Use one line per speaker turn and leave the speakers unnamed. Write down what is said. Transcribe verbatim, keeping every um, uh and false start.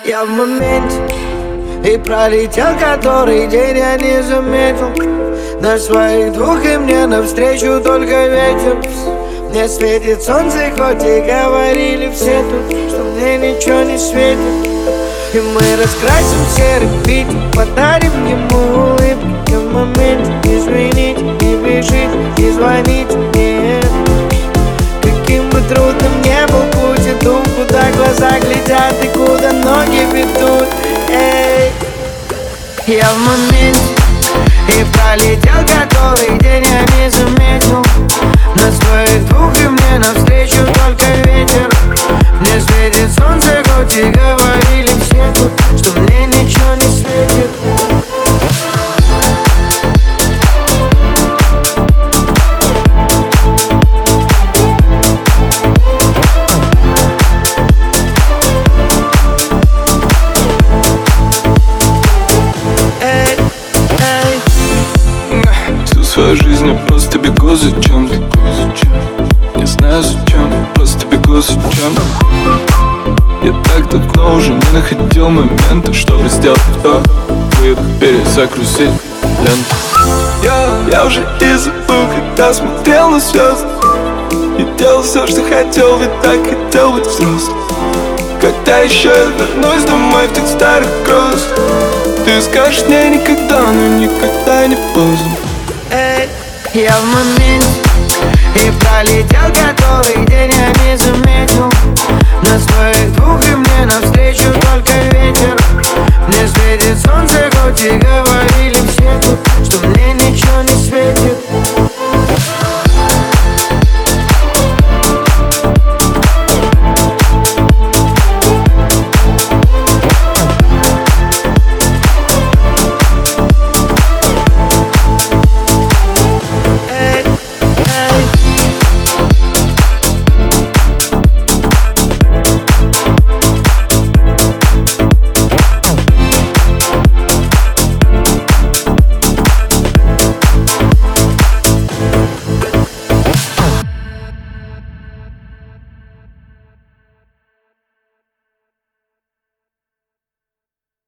Я в моменте, и пролетел который день, я не заметил. На своих двух и мне навстречу только ветер. Мне светит солнце, хоть и говорили все тут, что мне ничего не светит. И мы раскрасим серый Питер, подарим ему улыбку. В моменте извините, не бежите, не звоните мне. Каким бы трудным не был путь, иду, куда глаза глядят и куда ноги ведут. Эй, я в моменте, и пролетел который день, я не заметил. На своих двух и мне навстречу только ветер. Мне светит солнце, хоть и говорили все тут, что мне ничего не светит.
Свою жизнь я просто бегу за чем-то. Не знаю зачем, просто бегу за чем-то. Я так давно уже не находил момента, чтобы сделать вдох, выдох, перезагрузить ленту. Я, я уже и забыл, когда смотрел на звезды, и делал все, что хотел, ведь так хотел быть взрослым. Когда еще я вернусь домой в тех старых грез, ты скажешь мне никогда, но никогда не поздно.
Эй, я в моменте, и пролетел который день, я не заметил.